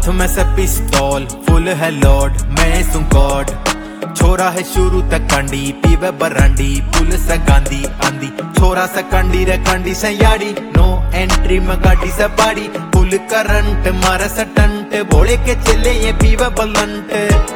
हाथ में से पिस्तौल फुल है लॉर्ड मैं सू गॉड छोरा है शुरू तक कंडी पीवे बरांडी पुलिस है गांधी आंधी छोरा से कंडी रे कंडी से याड़ी नो एंट्री में गाड़ी से बाड़ी फुल करंट मारे से टंट भोले के चले ये पीवे बलंट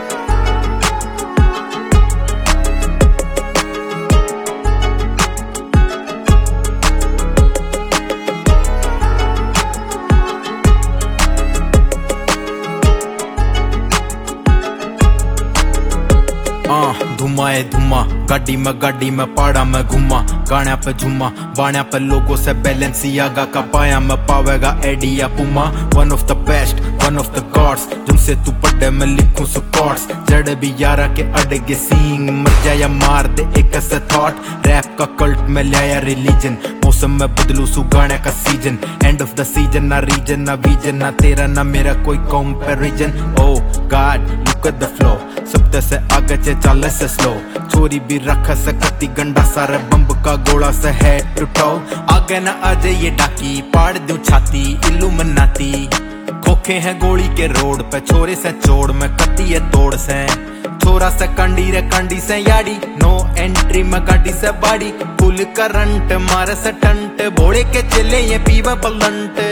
धुआं है धुआं गाड़ी में पाड़ा में घुमा गाण्या पे झुमा बाण्या पे लोगों से बैलेंसियागा का पाया में पावेगा Adidas Puma one of the best one of the gods जिनसे तू पढ़े मैं लिखूं सपोर्ट्स जड़े भी यारा के अड़गे सींग मर जाया मार दे एक ऐसे थॉट रैप का कल्ट में लाया रिलीजन मौसम में बदलू सु गाने का season end of the season ना रीजन ना विजन ना तेरा ना मेरा कोई comparison oh god look at the flow सब से आगे चल से स्लो चोरी भी रख सकती गंडा सारे बम्ब का गोला से है टूटाओ आगे न आ जाइए डाकी पाड़ दूं छाती इल्लू मनाती खोखे हैं गोली के रोड पे छोरे से चोड़ में कती है तोड़ से छोरा से कंडी रे कंडी से याड़ी नो एंट्री में गाड़ी से बाड़ी फुल करंट मारे से टंट भोड़े के चले ये पीवा बलंट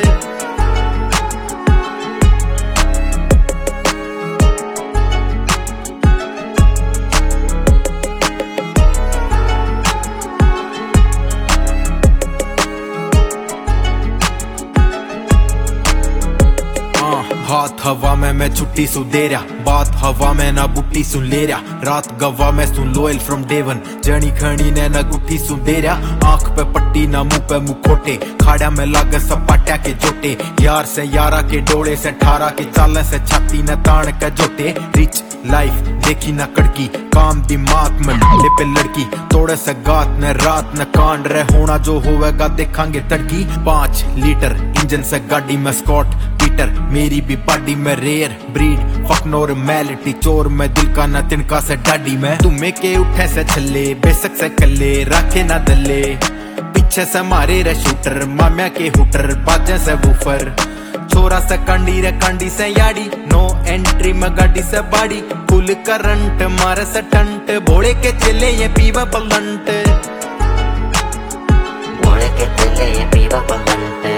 हाथ हवा में मैं छुट्टी सु दे रहा बात हवा में ना बुट्टी सुन ले रहा रात गवा में सुन लोयल फ्रॉम डेवन जर्नी खड़ी ने ना गुट्ठी सुन दे रहा आंख पे पट्टी ना मुंह पे मुखोटे खाड़ा में लागे सपाटा के जोटे यार से यारा के डोले से ठारा के चाले से छाती न तान के जोटे रिच लाइफ देखी ना कड़की काम दिमाग में ढाले पे लड़की तोड़े से गात न रात न कांड रहे होना जो होवेगा देखांगे तड़की 5 लीटर इंजन से गाड़ी में स्कॉट पीटर मेरी भी बॉडी में रेयर ब्रीड फक नॉर्मैलिटी चोर में दिल का न तिनका से डाडी में तुम्हें के उठे से छले बेसक से कले रखे ना दले पीछे से मारे रे शूटर माम्या के हुटर बाजे से वूफर छोरा से कंडी रे कंडी से याड़ी नो एंट्री में गाड़ी से बाड़ी फुल करंट मारे से टंट भोड़े के चले ये पीवा बलंट भोड़े के चले ये पीवा बलंट